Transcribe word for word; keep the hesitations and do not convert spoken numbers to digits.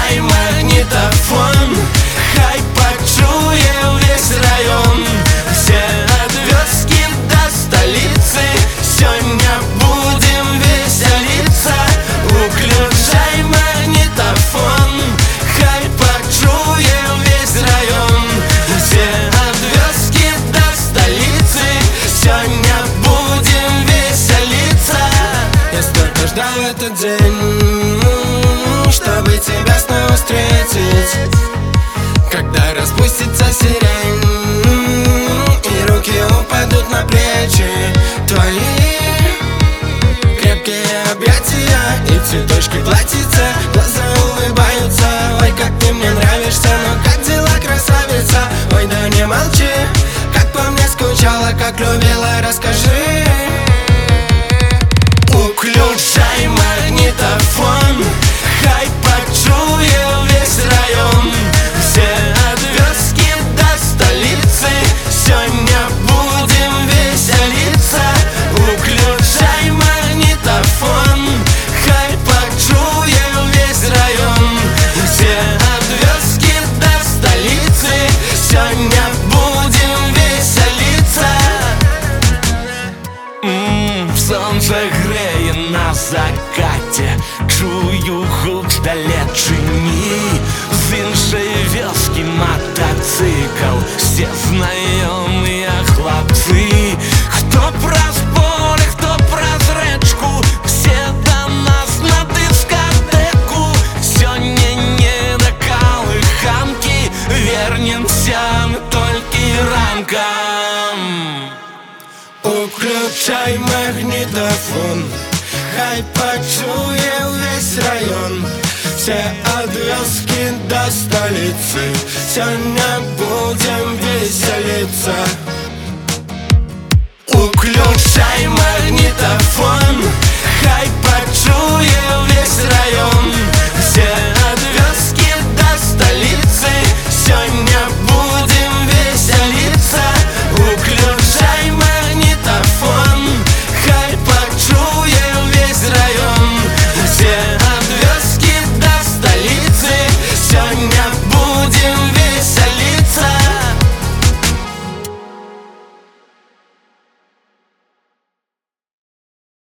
Включай магнитофон, хай почує весь район. Все отвёзки до столицы, сегодня будем веселиться. Включай магнитофон, хай почує весь район. Все отвёзки до столицы, сегодня будем веселиться. Я столько ждал этот день, чтобы тебя снова встретить, когда распустится сирень и руки упадут на плечи твои. Крепкие объятия и цветочки платьица, глаза улыбаются. Ой, как ты мне нравишься, но как дела, красавица? Ой, да не молчи, как по мне скучала, как любила, расскажи. Включай магнитофон, хай почує весь район. Все отвёзки до столицы, сегодня будем веселиться. Включай магнитофон, хай почує весь район. Все отвёзки до столицы, сегодня будем веселиться. М-м, солнце греє на закаті, чую гук вдалі чині. З іншої вёски мотоцикл, все знайомі хлопці. Хто праз поле, хто праз речку, все до нас на дискотеку. Сьогодні не до колыханки, вернемся мы только ранком. Включай магнитофон, хай почує весь район. Все отвёзки до столицы, сегодня будем веселиться. Включай магнитофон,